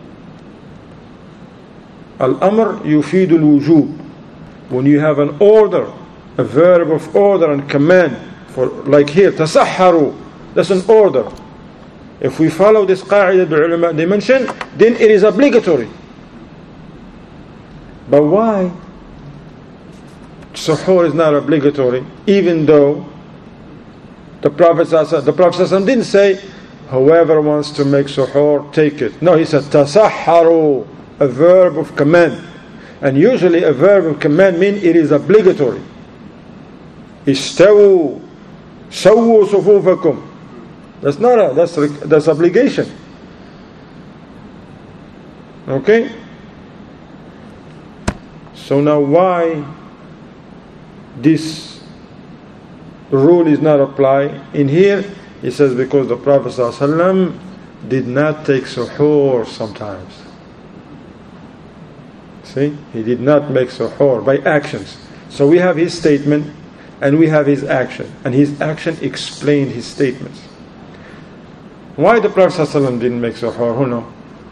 Al-amr يفيد الوجوب. When you have an order, a verb of order and command, for like here, tasahharu, that's an order. If we follow this qa'idah the ulama they mention, then it is obligatory. But why suhoor is not obligatory, even though the Prophet the Prophet didn't say whoever wants to make suhoor, take it. No, he said tasahharu, a verb of command. And usually a verb of command means it is obligatory. Istawu, sawu sufufakum. That's not a, that's that's obligation. Okay? So now why this rule is not applied in here? He says because the Prophet ﷺ did not take suhoor sometimes. See? He did not make suhoor by actions. So we have his statement and we have his action. And his action explained his statements. Why the Prophet ﷺ didn't make suhoor? Who knows?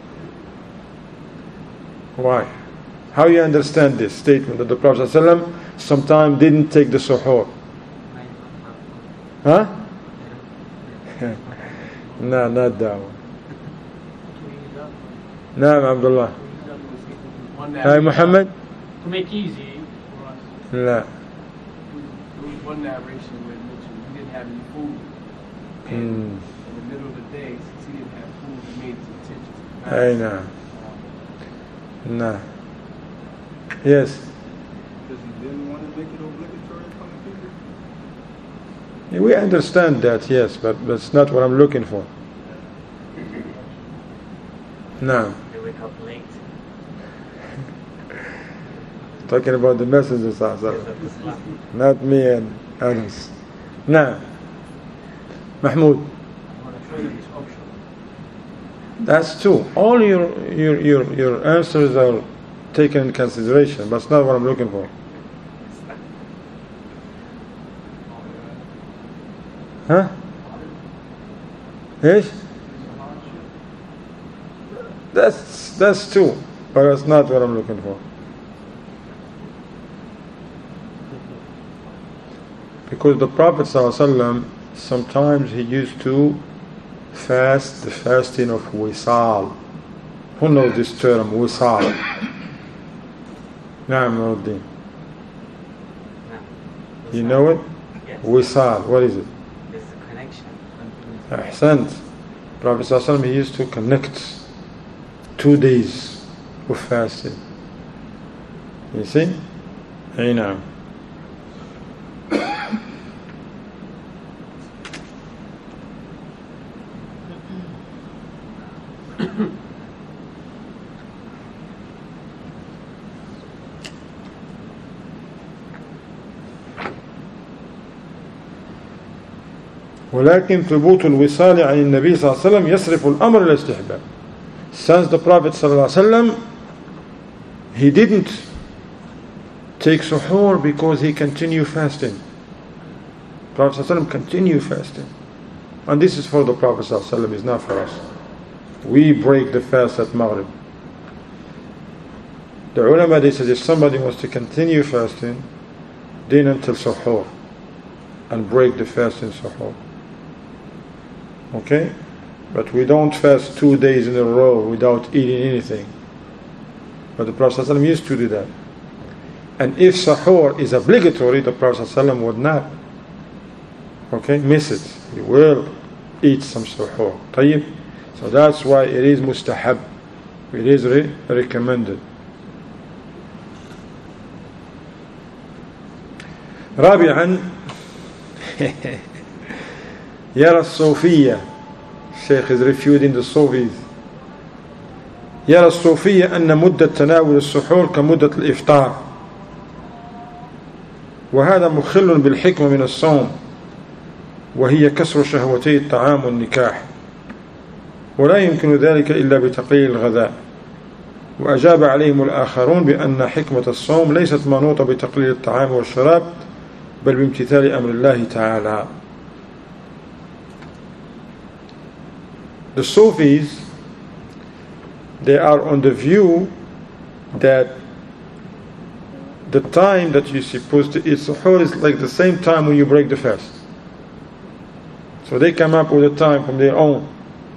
Why? How you understand this statement that the Prophet ﷺ sometimes didn't take the suhoor? Huh? No, not that one. No, Abdullah. Hi, Muhammad.
To make easy for us.
No.
There was one narration where it mentioned he didn't have any food. And
Mm.
in the middle of the day, since he didn't have food, he made his intentions.
I know. No. Yes.
Because he didn't want to make it obligatory upon the people?
We understand that, yes, but that's not what I'm looking for. No.
They wake up late.
Talking about the Messenger, not me and others. No. Mahmoud. That's true. All your, your your your answers are taken in consideration, but it's not what I'm looking for. Huh? Yes? That's that's true, but that's not what I'm looking for. Because the Prophet ﷺ, sometimes he used to fast the fasting of wisal. Who knows this term, wisal? Naam Nuruddin. You know it?
Yes.
Wisal, what is it?
It's a connection.
Ahsant. Prophet ﷺ, he used to connect two days of fasting. You see? Hey, now. ولكن ثبوت الوصال عن النبي صلى الله عليه وسلم يصرف الأمر إلى الاستحباب. Since the Prophet صلى الله عليه وسلم, he didn't take suhoor because he continued fasting. Prophet صلى الله عليه وسلم continued fasting. And this is for the Prophet صلى الله عليه وسلم, it's not for us. We break the fast at Maghrib. The ulama, they said if somebody wants to continue fasting, then until suhoor, and break the fast in suhoor. Okay? But we don't fast two days in a row without eating anything. But the Prophet ﷺ used to do that. And if sahur is obligatory, the Prophet ﷺ would not, okay, miss it. He will eat some sahur. طيب? So that's why it is mustahab. It is re- recommended. رابعا يرى الصوفية. Sheikh is refuting the Sufis. يرى الصوفية أن مدة تناول السحور كمدة الإفطار، وهذا مخل بالحكمة من الصوم، وهي كسر شهوتي الطعام والنكاح، ولا يمكن ذلك إلا بتقليل الغذاء. وأجاب عليهم الآخرون بأن حكمة الصوم ليست منوطة بتقليل الطعام والشراب، بل بامتثال أمر الله تعالى. The Sufis, they are on the view that the time that you're supposed to eat suhoor is like the same time when you break the fast. So they come up with a time from their own.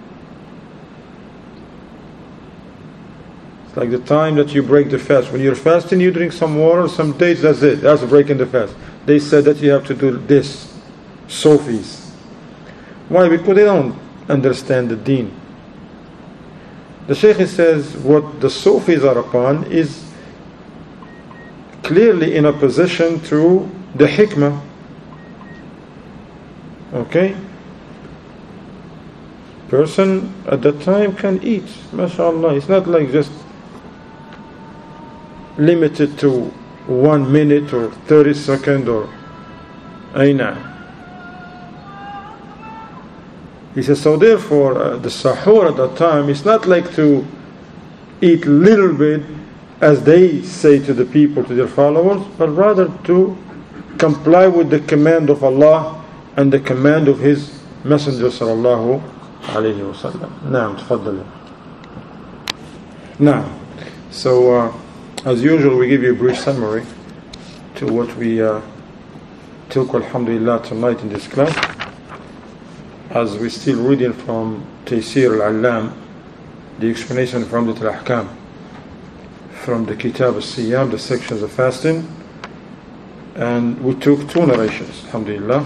It's like the time that you break the fast. When you're fasting, you drink some water, some dates, that's it. That's breaking the fast. They said that you have to do this. Sufis. Why? Because they don't understand the deen. The Shaykh says what the Sufis are upon is clearly in opposition to the hikmah. Okay? Person at that time can eat, mashallah. It's not like just limited to one minute or thirty seconds or aina. He says, so therefore, uh, the sahur at that time is not like to eat little bit as they say to the people, to their followers, but rather to comply with the command of Allah and the command of His Messenger sallallahu alayhi wa sallam. Naam, tfaddali. Naam. So, uh, as usual, we give you a brief summary to what we uh, took, alhamdulillah, tonight in this class. As we're still reading from Taysir al-Allam, the explanation from the Al-Ahkam, from the Kitab al-Siyam, the sections of fasting, and we took two narrations, alhamdulillah,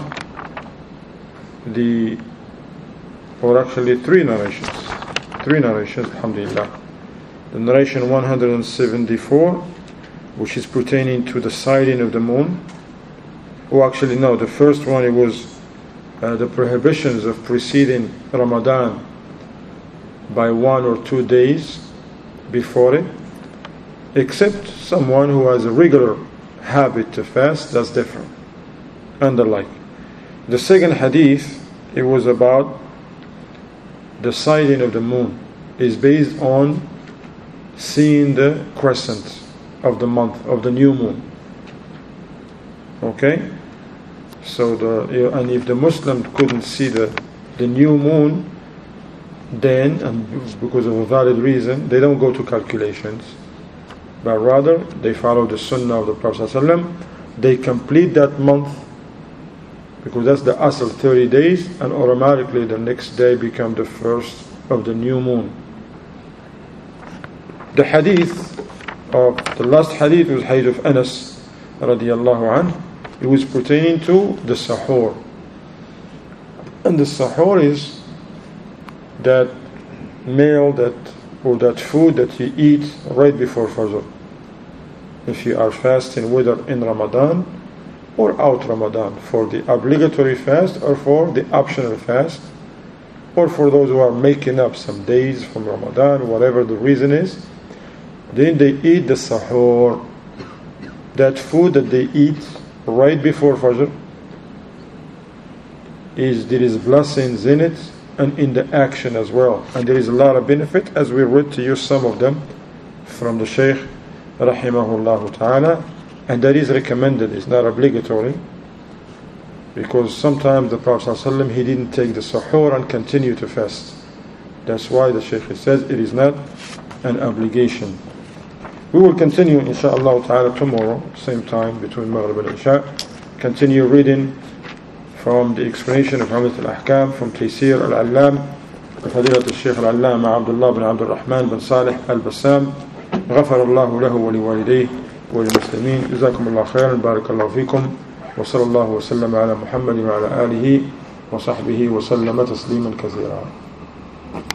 the, or actually three narrations, three narrations, alhamdulillah. The narration one hundred seventy-four, which is pertaining to the sighting of the moon. Oh, actually no, the first one, it was Uh, the prohibitions of preceding Ramadan by one or two days before it, except someone who has a regular habit to fast, that's different, and the like. The second hadith, it was about the sighting of the moon, is based on seeing the crescent of the month, of the new moon. Okay? So the and if the Muslim couldn't see the the new moon, then, and because of a valid reason, they don't go to calculations, but rather they follow the Sunnah of the Prophet ﷺ. They complete that month because that's the asl, thirty days, and automatically the next day become the first of the new moon. The hadith of the last hadith was hadith of Anas radiallahu anhu. It was pertaining to the sahur. And the sahur is that meal that or that food that you eat right before Fajr. If you are fasting, whether in Ramadan or out Ramadan, for the obligatory fast or for the optional fast, or for those who are making up some days from Ramadan, whatever the reason is, then they eat the sahur. That food that they eat right before Fajr, is there is blessings in it and in the action as well, and there is a lot of benefit, as we read to you some of them from the Shaykh rahimahullah ta'ala, and that is recommended. It's not obligatory, because sometimes the Prophet ﷺ, he didn't take the sahur and continue to fast. That's why the Shaykh says it is not an obligation. We will continue inshaAllah ta'ala tomorrow, same time between Maghrib and Isha, continue reading from the explanation of Umdat al-Ahkam from Taysir al-Allam Fadilat al-Shaykh al-Allama Abdullah bin Abdul Rahman bin Salih al-Bassam غفر الله له ولوالديه وللمسلمين جزاكم الله خيرا بارك الله فيكم وصلى الله وسلم على محمد وعلى آله وصحبه وسلم تسليما كثيرا.